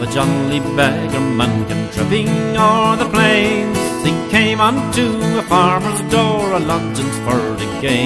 a jolly beggarman came tripping o'er the plains. He came unto a farmer's door, a lodgings for to gain.